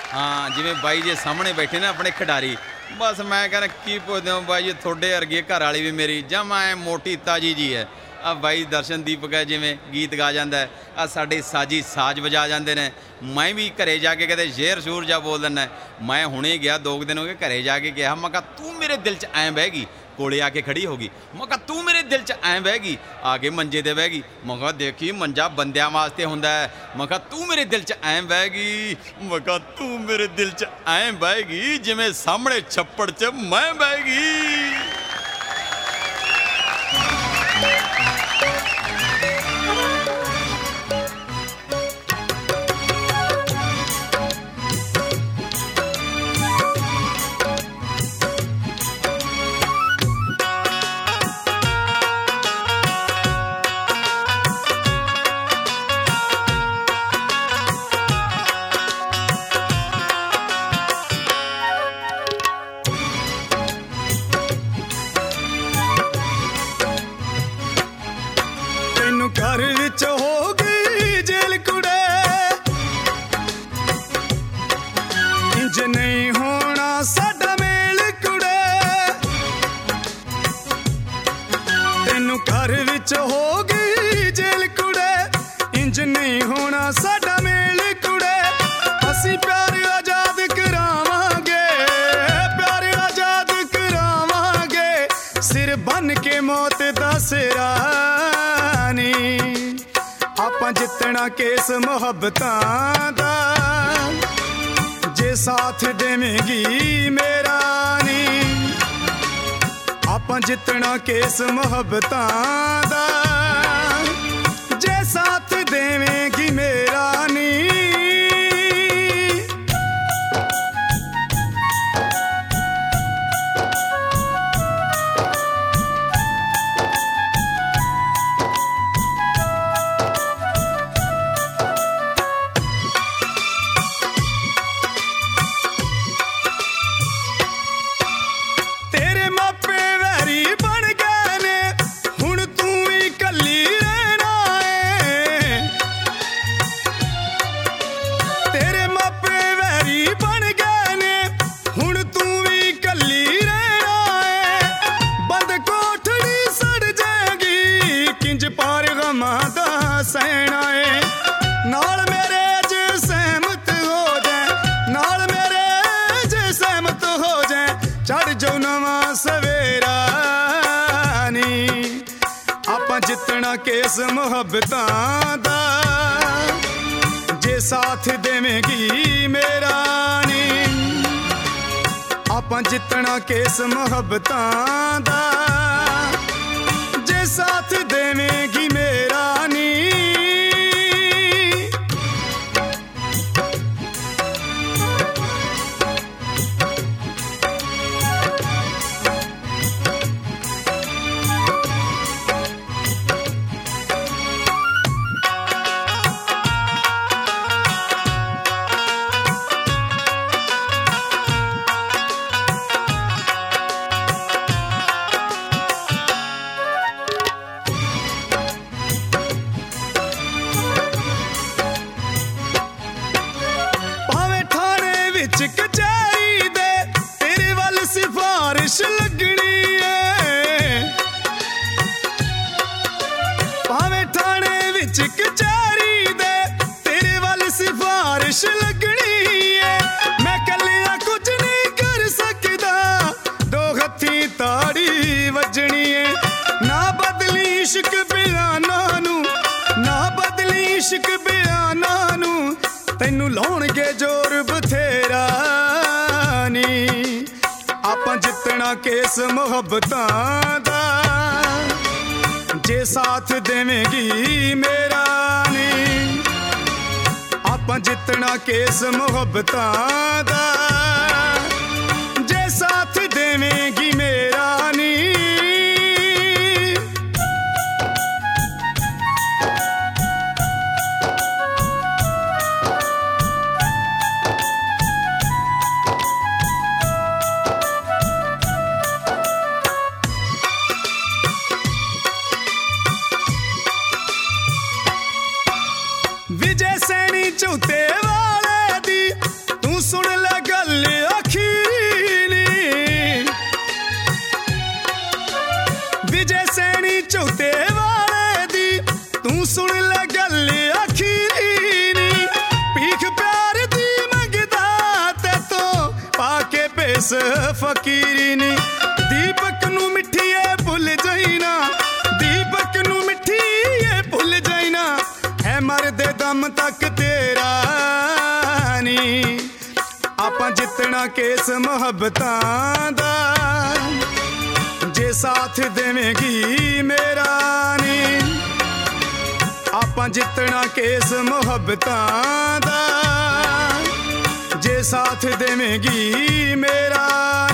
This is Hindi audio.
हाँ जिवें बाई जी सामने बैठे ना अपने खिडारी, बस मैं कहना की पुछदे हो बाई जी, थोड़े वर्गी घर वाली भी मेरी जमा मोटी ताजी जी है। आ बाई दर्शन दीपक है जिमें गीत गा जाता है, आ साडे साजी साज बजा जाते हैं। मैं भी घरे जाके कहते शेर शूर जा बोल दिना। मैं हुणे गया 2 दिन हो गए, घरे जाके कहा मैं कहा तू मेरे दिल च ऐ बह गई, कोले आके खड़ी होगी। मैं कहा तू मेरे दिल च ऐ बह गई, आके मंजे ते बह गई। मैं कहा देखी मंजा बंदियां वास्ते हुंदा है। मैं कहा तू मेरे दिल च ऐ बह गई, मैं कहा तू मेरे दिल च ऐ बह गई जिवें सामने छप्पड़ च मैं बह गई। घर विच हो गई जेल कुड़े, इंज नहीं होना साडा मेल कुड़े। तेनू घर विच हो गई जेल कुड़े, इंज नहीं होना साडा मेल कुड़े। असी प्यार आजाद करावांगे, प्यार आजाद करावांगे, सिर बन के मौत दा सिरा। आपां जितना केस मुहब्बतां दा, जे साथ देवेगी मेरा नी। आपां जितना केस मुहब्बतां दा, जे साथ देवेगी मेरा नी। सहना है नाल मेरे जे सहमत हो जाए, नाल मेरे जे सहमत हो जाए, चढ़ जाओ नवा सवेरा नी। आपां जितना केस मुहब्बतां दा, जे साथ देवेगी मेरा नी। आपां जितना केस मुहब्बतां दा, जे साथ देवेगी मेरा नी। कचहरी दे तेरे वाल सिफारिश लगनी है, भावे थाने विच कचहरी दे तेरे वाल सिफारिश लगनी है। मैं कलिया कुछ नहीं कर सकदा, 2 हथी ताड़ी वजनी है। ना बदली इश्क बयाना नू, ना बदली इश्क बयाना नू, तैनू लाउणगे जोर बथेरा नी। आपां जितना केस मुहब्बतां दा, जे साथ देवेगी मेरा नी। आपां जितना केस मुहब्बतां दा, जे साथ देवेगी मेरा नी। विजय सैनी चौथे वाले दी तू सुन इस फकीरी नी दीपक नू मिठीए भुल जाइना दीपक नू मिठीए भुल जाइना है मरदे दम तक तेरा नी आपां जितना केस मुहब्बतां दा जे साथ देवेगी मेरा नी आपां जितना केस मुहब्बतां दा जे साथ देवेगी मेरा